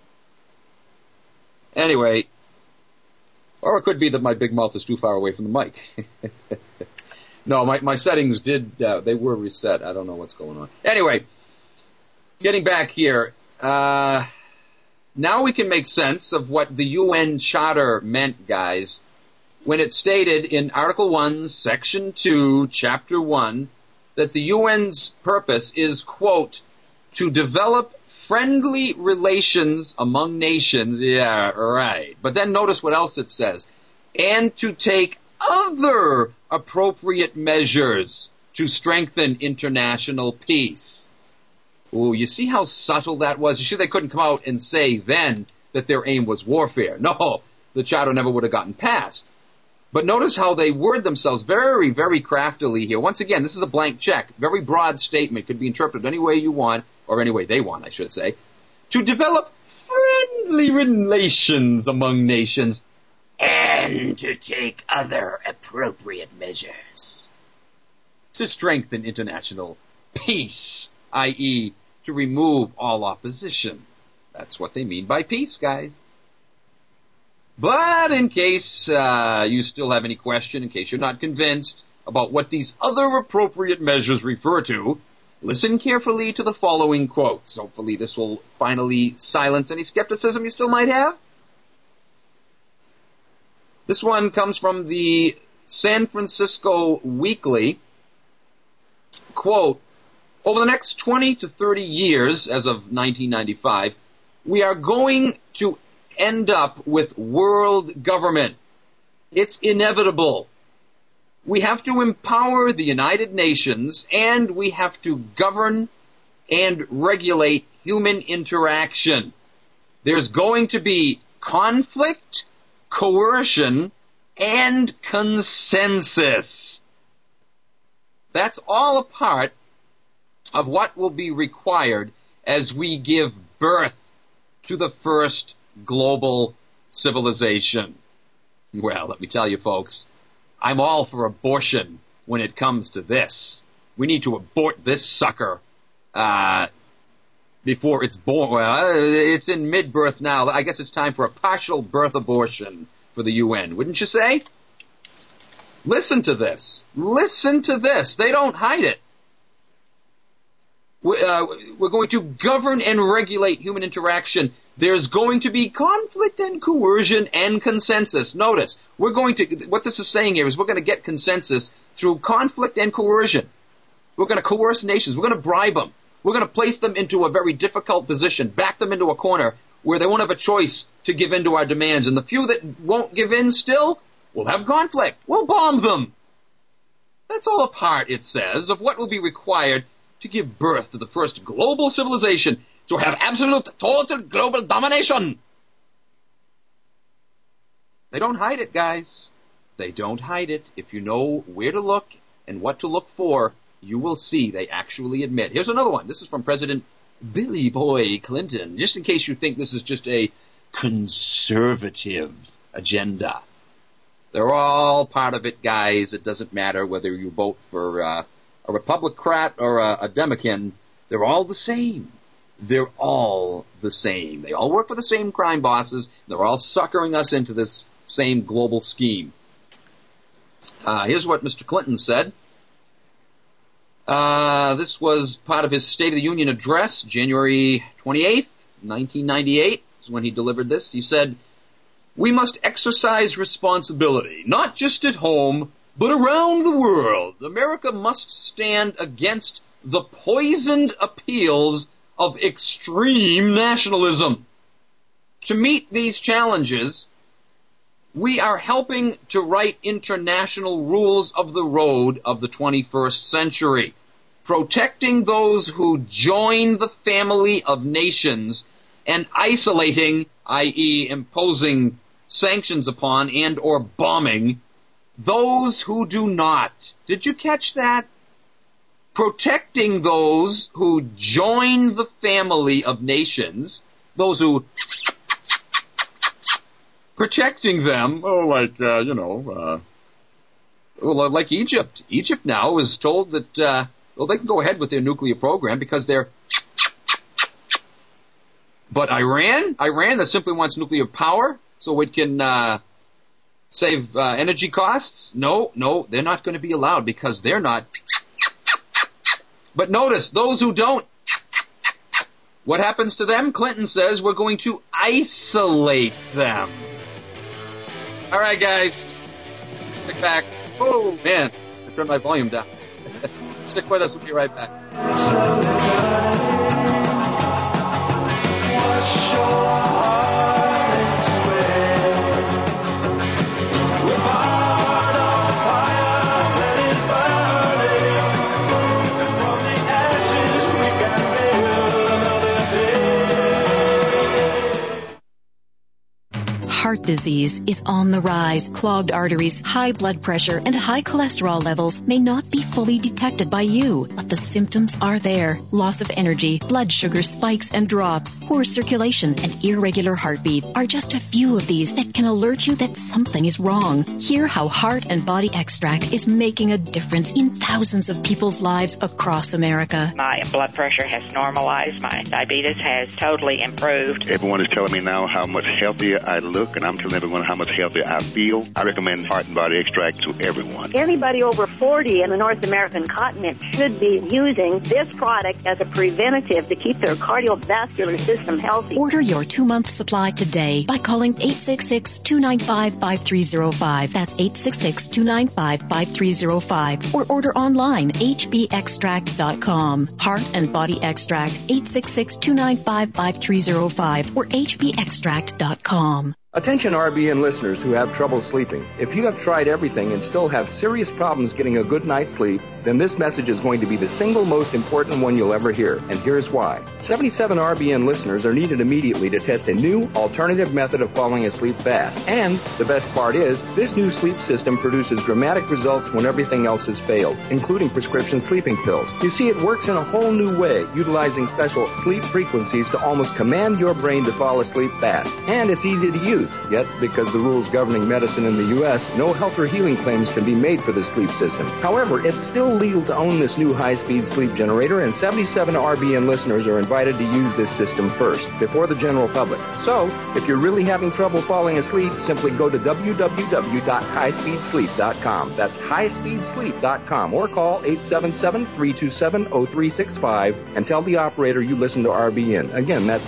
[SPEAKER 1] Anyway, or it could be that my big mouth is too far away from the mic. No, my settings did, they were reset. I don't know what's going on. Anyway, getting back here, now we can make sense of what the UN Charter meant, guys, when it stated in Article 1, Section 2, Chapter 1, that the UN's purpose is, quote, to develop friendly relations among nations. Yeah, right. But then notice what else it says. And to take other appropriate measures to strengthen international peace. Ooh, you see how subtle that was? You see they couldn't come out and say then that their aim was warfare. No, the charter never would have gotten passed. But notice how they word themselves very, very craftily here. Once again, this is a blank check. Very broad statement. Could be interpreted any way you want, or any way they want, I should say. To develop friendly relations among nations and to take other appropriate measures to strengthen international peace, i.e., to remove all opposition. That's what they mean by peace, guys. But in case you still have any question, in case you're not convinced about what these other appropriate measures refer to, listen carefully to the following quotes. Hopefully this will finally silence any skepticism you still might have. This one comes from the San Francisco Weekly. Quote, over the next 20 to 30 years, as of 1995, we are going to end up with world government. It's inevitable. We have to empower the United Nations, and we have to govern and regulate human interaction. There's going to be conflict, coercion, and consensus. That's all a part of what will be required as we give birth to the first global civilization. Well, let me tell you folks, I'm all for abortion when it comes to this. We need to abort this sucker before it's born. Well, it's in mid-birth now. I guess it's time for a partial birth abortion for the UN, wouldn't you say? Listen to this. Listen to this. They don't hide it. We're going to govern and regulate human interaction. There's going to be conflict and coercion and consensus. Notice, what this is saying here is we're going to get consensus through conflict and coercion. We're going to coerce nations. We're going to bribe them. We're going to place them into a very difficult position, back them into a corner where they won't have a choice to give in to our demands. And the few that won't give in still will have conflict. We'll bomb them. That's all a part, it says, of what will be required to give birth to the first global civilization to have absolute, total global domination. They don't hide it, guys. They don't hide it. If you know where to look and what to look for, you will see they actually admit. Here's another one. This is from President Billy Boy Clinton, just in case you think this is just a conservative agenda. They're all part of it, guys. It doesn't matter whether you vote for a Republican or a Democrat. They're all the same. They're all the same. They all work for the same crime bosses. They're all suckering us into this same global scheme. Here's what Mr. Clinton said. This was part of his State of the Union address, January 28th, 1998, is when he delivered this. He said, we must exercise responsibility, not just at home, but around the world. America must stand against the poisoned appeals of extreme nationalism. To meet these challenges, we are helping to write international rules of the road of the 21st century. protecting those who join the family of nations and isolating, i.e. imposing sanctions upon and or bombing, those who do not. Did you catch that? Protecting those who join the family of nations, those who... protecting them, like Egypt. Egypt now is told that, they can go ahead with their nuclear program because they're... But Iran that simply wants nuclear power so it can save energy costs? No, they're not going to be allowed because they're not. But notice, those who don't, what happens to them? Clinton says we're going to isolate them. All right, guys, stick back. Oh, man, I turned my volume down. Stick with us. We'll be right back.
[SPEAKER 3] Heart disease is on the rise. Clogged arteries, high blood pressure, and high cholesterol levels may not be fully detected by you, but the symptoms are there. Loss of energy, blood sugar spikes and drops, poor circulation, and irregular heartbeat are just a few of these that can alert you that something is wrong. Hear how Heart and Body Extract is making a difference in thousands of people's lives across America.
[SPEAKER 4] My blood pressure has normalized. My diabetes has totally improved.
[SPEAKER 5] Everyone is telling me now how much healthier I look, and I'm telling everyone how much healthier I feel. I recommend Heart and Body Extract to everyone.
[SPEAKER 6] Anybody over 40 in the North American continent should be using this product as a preventative to keep their cardiovascular system healthy.
[SPEAKER 3] Order your 2-month supply today by calling 866-295-5305. That's 866-295-5305. Or order online, hbextract.com. Heart and Body Extract, 866-295-5305 or hbextract.com.
[SPEAKER 7] Attention RBN listeners who have trouble sleeping. If you have tried everything and still have serious problems getting a good night's sleep, then this message is going to be the single most important one you'll ever hear. And here's why. 77 RBN listeners are needed immediately to test a new alternative method of falling asleep fast. And the best part is, this new sleep system produces dramatic results when everything else has failed, including prescription sleeping pills. You see, it works in a whole new way, utilizing special sleep frequencies to almost command your brain to fall asleep fast. And it's easy to use. Yet, because the rules governing medicine in the U.S., no health or healing claims can be made for the sleep system. However, it's still legal to own this new high-speed sleep generator, and 77 RBN listeners are invited to use this system first, before the general public. So, if you're really having trouble falling asleep, simply go to www.highspeedsleep.com. That's highspeedsleep.com, or call 877-327-0365 and tell the operator you listen to RBN. Again, that's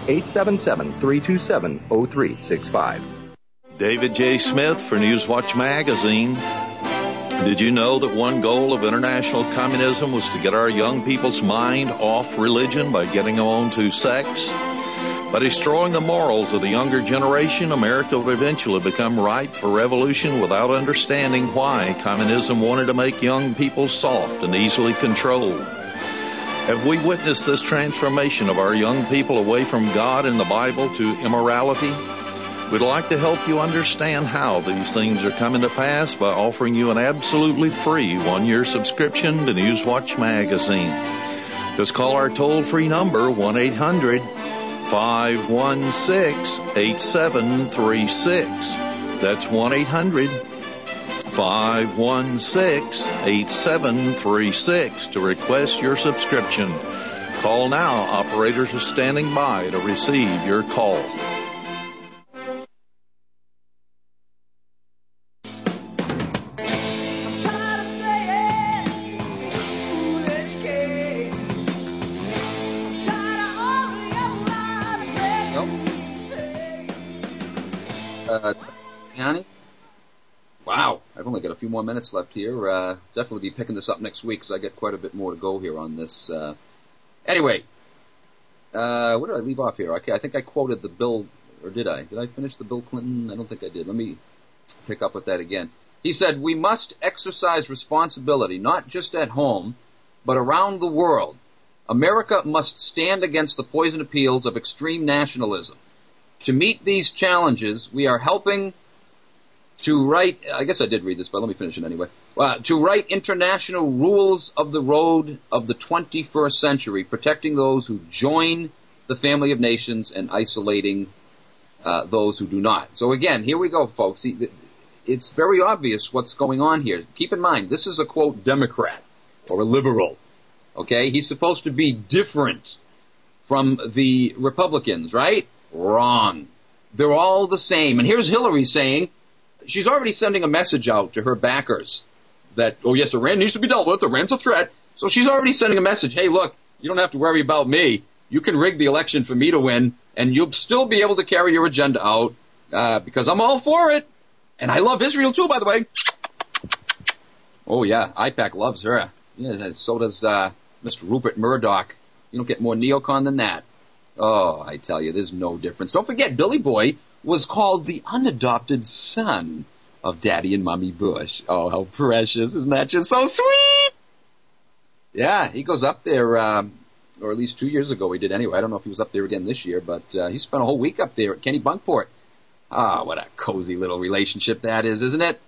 [SPEAKER 7] 877-327-0365.
[SPEAKER 14] David J. Smith for Newswatch Magazine. Did you know that one goal of international communism was to get our young people's mind off religion by getting them on to sex? By destroying the morals of the younger generation, America would eventually become ripe for revolution without understanding why communism wanted to make young people soft and easily controlled. Have we witnessed this transformation of our young people away from God and the Bible to immorality? We'd like to help you understand how these things are coming to pass by offering you an absolutely free 1-year subscription to Newswatch Magazine. Just call our toll-free number, 1-800-516-8736. That's 1-800-516-8736 to request your subscription. Call now. Operators are standing by to receive your call.
[SPEAKER 1] Wow, I've only got a few more minutes left here. Definitely be picking this up next week because I got quite a bit more to go here on this. Anyway, where did I leave off here? Okay, I think I quoted the Bill, or did I? Did I finish the Bill Clinton? I don't think I did. Let me pick up with that again. He said, we must exercise responsibility, not just at home, but around the world, America must stand against the poison appeals of extreme nationalism. To meet these challenges, we are helping to write, I guess I did read this, but let me finish it anyway. To write international rules of the road of the 21st century, protecting those who join the family of nations and isolating those who do not. So again, here we go, folks. It's very obvious what's going on here. Keep in mind, this is a, quote, Democrat or a liberal. Okay? He's supposed to be different from the Republicans, right? Wrong. They're all the same. And here's Hillary saying, she's already sending a message out to her backers that, oh yes, Iran needs to be dealt with. Iran's a threat. So she's already sending a message. Hey, look, you don't have to worry about me. You can rig the election for me to win, and you'll still be able to carry your agenda out because I'm all for it. And I love Israel too, by the way. Oh yeah, IPAC loves her. Yeah, so does Mr. Rupert Murdoch. You don't get more neocon than that. Oh, I tell you, there's no difference. Don't forget, Billy Boy was called the unadopted son of Daddy and Mommy Bush. Oh, how precious. Isn't that just so sweet? Yeah, he goes up there, or at least 2 years ago he did anyway. I don't know if he was up there again this year, but he spent a whole week up there at Kenny Bunkport. Ah, what a cozy little relationship that is, isn't it?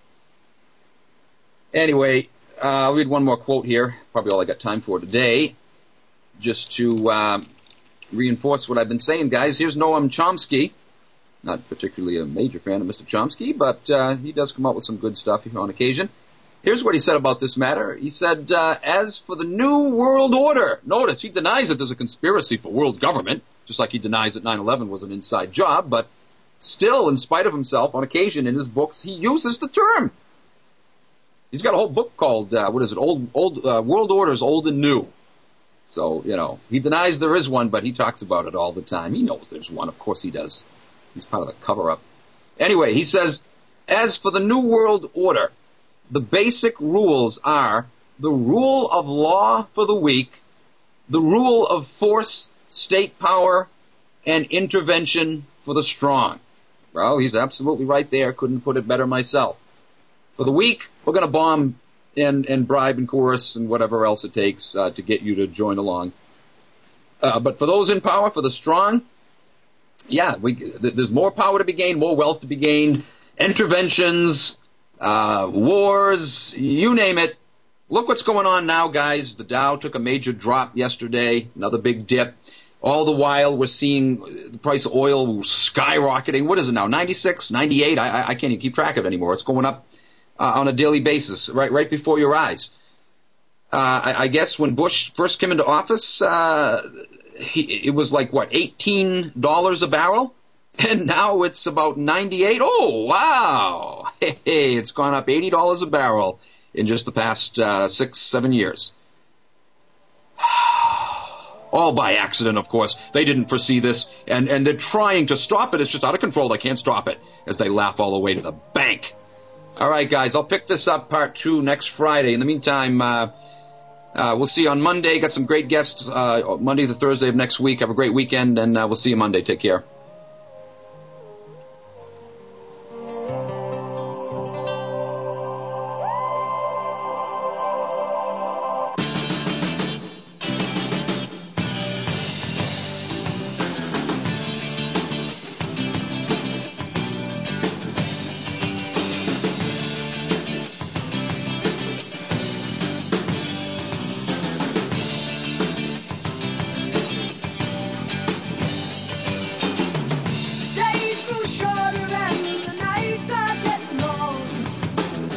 [SPEAKER 1] Anyway, I'll read one more quote here, probably all I got time for today, just to reinforce what I've been saying, guys. Here's Noam Chomsky. Not particularly a major fan of Mr. Chomsky, but he does come out with some good stuff on occasion. Here's what he said about this matter. He said, as for the New World Order, notice he denies that there's a conspiracy for world government, just like he denies that 9/11 was an inside job, but still, in spite of himself, on occasion in his books, he uses the term. He's got a whole book called, World Orders Old and New. So, you know, he denies there is one, but he talks about it all the time. He knows there's one. Of course he does. He's part of the cover-up. Anyway, he says, as for the New World Order, the basic rules are the rule of law for the weak, the rule of force, state power, and intervention for the strong. Well, he's absolutely right there. Couldn't put it better myself. For the weak, we're going to bomb and bribe and coerce and whatever else it takes to get you to join along. But for those in power, for the strong, yeah, there's more power to be gained, more wealth to be gained, interventions, wars, you name it. Look what's going on now, guys. The Dow took a major drop yesterday, another big dip. All the while, we're seeing the price of oil skyrocketing. What is it now, 96, 98? I can't even keep track of it anymore. It's going up on a daily basis, right before your eyes. I guess when Bush first came into office, it was like, what, $18 a barrel? And now it's about 98. Oh, wow. Hey, it's gone up $80 a barrel in just the past 6-7 years. All by accident, of course. They didn't foresee this, and they're trying to stop it. It's just out of control. They can't stop it, as they laugh all the way to the bank. All right, guys, I'll pick this up, part 2, next Friday. In the meantime, we'll see you on Monday. Got some great guests Monday to Thursday of next week. Have a great weekend, and we'll see you Monday. Take care.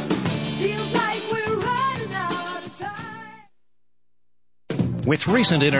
[SPEAKER 15] With recent internet